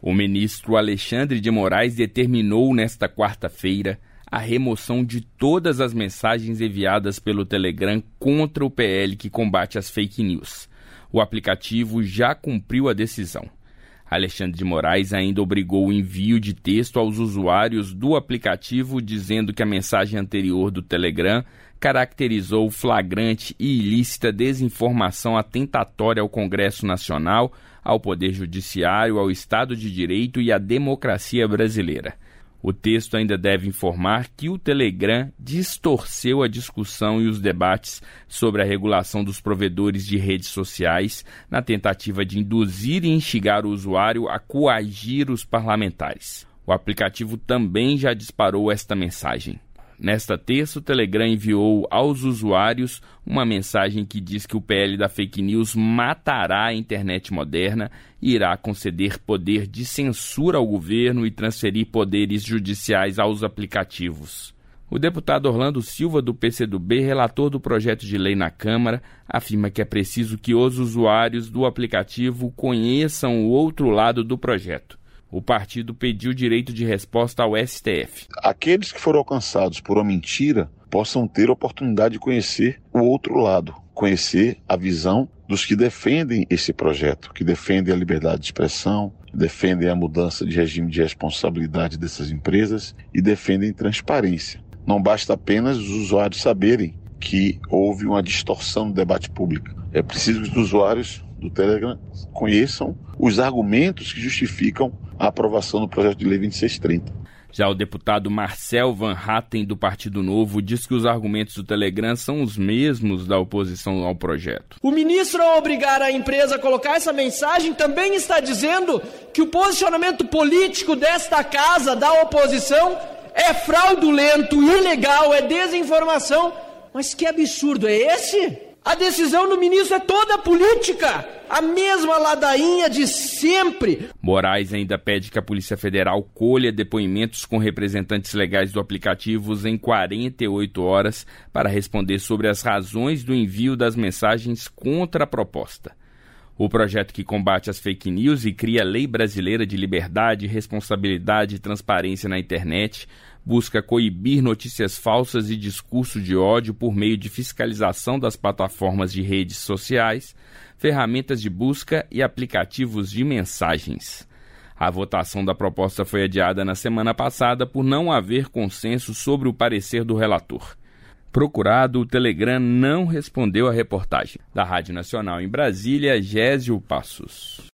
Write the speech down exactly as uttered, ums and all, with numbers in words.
O ministro Alexandre de Moraes determinou nesta quarta-feira a remoção de todas as mensagens enviadas pelo Telegram contra o P L que combate as fake news. O aplicativo já cumpriu a decisão. Alexandre de Moraes ainda obrigou o envio de texto aos usuários do aplicativo, dizendo que a mensagem anterior do Telegram caracterizou flagrante e ilícita desinformação atentatória ao Congresso Nacional, ao Poder Judiciário, ao Estado de Direito e à democracia brasileira. O texto ainda deve informar que o Telegram distorceu a discussão e os debates sobre a regulação dos provedores de redes sociais na tentativa de induzir e instigar o usuário a coagir os parlamentares. O aplicativo também já disparou esta mensagem. Nesta terça, o Telegram enviou aos usuários uma mensagem que diz que o P L da fake news matará a internet moderna e irá conceder poder de censura ao governo e transferir poderes judiciais aos aplicativos. O deputado Orlando Silva, do P C do B, relator do projeto de lei na Câmara, afirma que é preciso que os usuários do aplicativo conheçam o outro lado do projeto. O partido pediu direito de resposta ao S T F. Aqueles que foram alcançados por uma mentira possam ter a oportunidade de conhecer o outro lado, conhecer a visão dos que defendem esse projeto, que defendem a liberdade de expressão, defendem a mudança de regime de responsabilidade dessas empresas e defendem transparência. Não basta apenas os usuários saberem que houve uma distorção no debate público. É preciso que os usuários do Telegram conheçam os argumentos que justificam a aprovação do projeto de lei vinte e seis trinta. Já o deputado Marcel Van Hatten, do Partido Novo, diz que os argumentos do Telegram são os mesmos da oposição ao projeto. O ministro, ao obrigar a empresa a colocar essa mensagem, também está dizendo que o posicionamento político desta casa, da oposição, é fraudulento, ilegal, é desinformação. Mas que absurdo é esse? A decisão do ministro é toda política, a mesma ladainha de sempre. Moraes ainda pede que a Polícia Federal colha depoimentos com representantes legais do aplicativo em quarenta e oito horas para responder sobre as razões do envio das mensagens contra a proposta. O projeto que combate as fake news e cria a Lei Brasileira de Liberdade, Responsabilidade e Transparência na Internet busca coibir notícias falsas e discurso de ódio por meio de fiscalização das plataformas de redes sociais, ferramentas de busca e aplicativos de mensagens. A votação da proposta foi adiada na semana passada por não haver consenso sobre o parecer do relator. Procurado, o Telegram não respondeu à reportagem. Da Rádio Nacional em Brasília, Gésio Passos.